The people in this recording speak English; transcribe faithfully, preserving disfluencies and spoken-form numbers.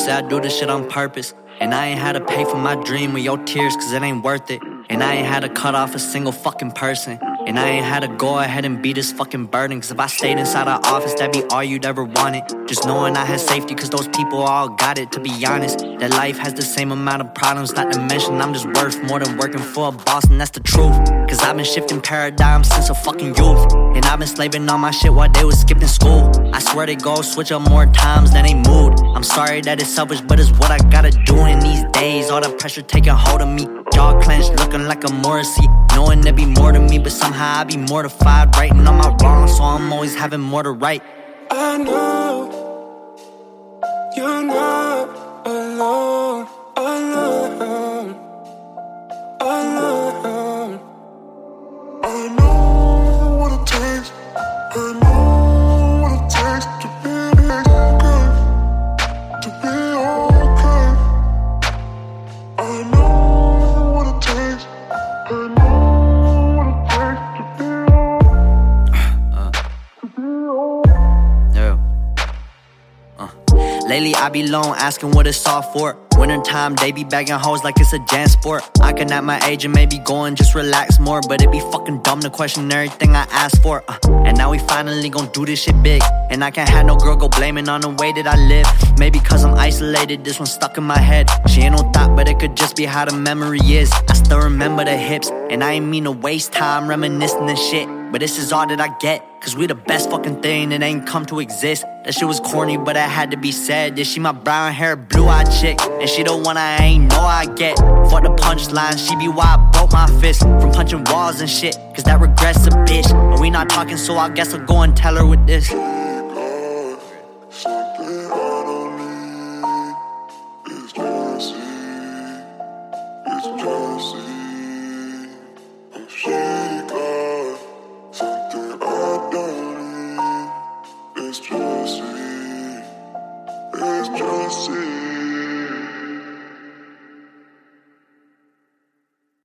say I do this shit on purpose. And I ain't had to pay for my dream with your tears, cause it ain't worth it. And I ain't had to cut off a single fucking person. And I ain't had to go ahead and beat this fucking burden. Cause if I stayed inside the office, that'd be all you'd ever wanted. Just knowing I had safety, cause those people all got it. To be honest, that life has the same amount of problems. Not to mention I'm just worth more than working for a boss, and that's the truth. Cause I've been shifting paradigms since a fucking youth. And I've been slaving on my shit while they was skipping school. I swear they go switch up more times than they moved. I'm sorry that it's selfish, but it's what I gotta do in these days. All the pressure taking hold of me, jaw clenched, looking like a Morrissey. Knowing there be more to me, but somehow I be mortified, writing on my wrongs, so I'm always having more to write. I know you're not alone, alone, alone. I know what it takes, I know what it takes to be okay, to be okay. I know what it takes, I know. Lately I be lone, asking what it's all for. Wintertime, they be bagging hoes like it's a jam sport. I can at my age and maybe go and just relax more, but it be fucking dumb to question everything I ask for. uh, And now we finally gon' do this shit big. And I can't have no girl go blaming on the way that I live. Maybe cause I'm isolated, this one stuck in my head. She ain't no thought, but it could just be how the memory is. I still remember the hips, and I ain't mean to waste time reminiscing and shit, but this is all that I get. Cause we the best fucking thing that ain't come to exist. That shit was corny, but it had to be said. Yeah, she my brown hair, blue-eyed chick, and she the one I ain't know I get. For the punchline, she be why I broke my fist from punching walls and shit, cause that regret's a bitch. And we not talking, so I guess I'll go and tell her with this. It's Jesse, it's Jesse.